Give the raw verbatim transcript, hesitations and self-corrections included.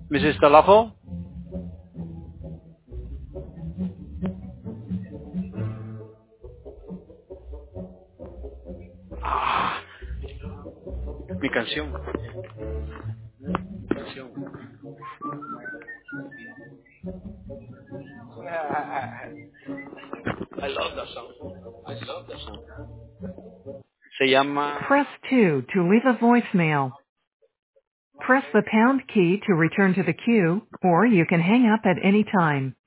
missus Talafo? Ah, mi canción. Mi canción. I love that song. I love that song. Se llama... Press two to leave a voicemail. Press the pound key to return to the queue, or you can hang up at any time.